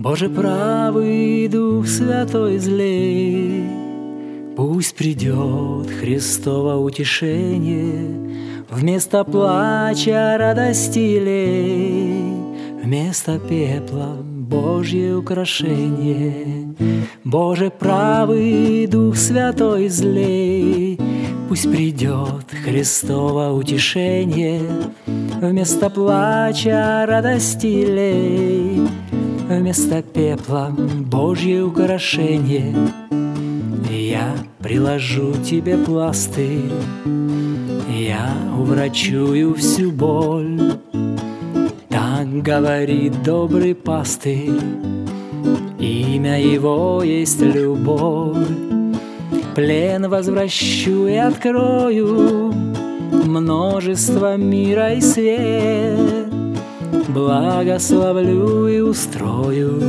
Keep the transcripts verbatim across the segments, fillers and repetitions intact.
Боже правый, Дух Святой злей, пусть придет Христово утешение, вместо плача радости лей, вместо пепла Божье украшение. Боже правый, Дух Святой злей, пусть придет Христово утешение, вместо плача радости лей, вместо пепла Божье украшение. Я приложу тебе пластырь, я уврачую всю боль. Так говорит добрый пастырь, имя его есть любовь. Плен возвращу и открою множество мира и свет, благословлю и устрою,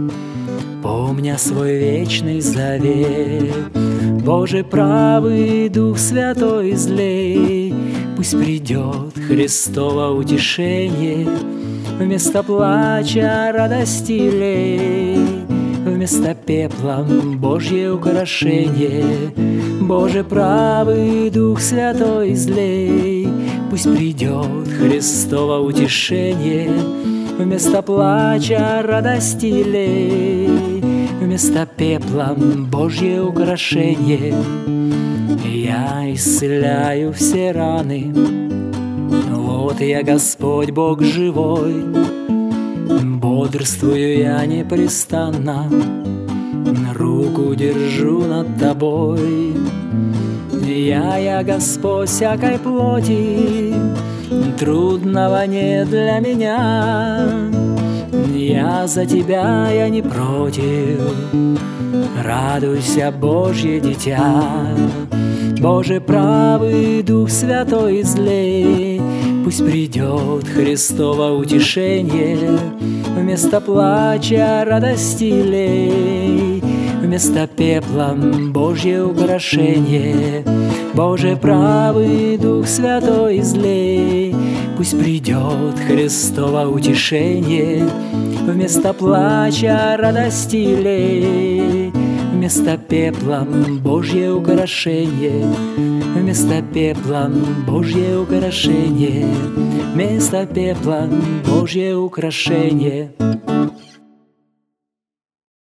помня свой вечный завет. Боже правый, Дух Святой злей, пусть придет Христово утешение, вместо плача радости лей, вместо пепла Божье украшение. Боже правый, Дух Святой злей, пусть придет Христово утешение, вместо плача радости лей, вместо пепла Божье украшение. Я исцеляю все раны, вот я Господь Бог живой, бодрствую я непрестанно, руку держу над тобой. Я, я Господь всякой плоти, трудного нет для меня. Я за тебя, я не против, радуйся, Божье дитя. Боже правый, Дух Святой злей, пусть придет Христово утешение, вместо плача радости лей, вместо пепла Божье украшение. Боже правый, Дух Святой злей, пусть придет Христово утешение, вместо плача радости лей, вместо пепла Божье украшение, вместо пепла Божье украшение, вместо пепла Божье украшение.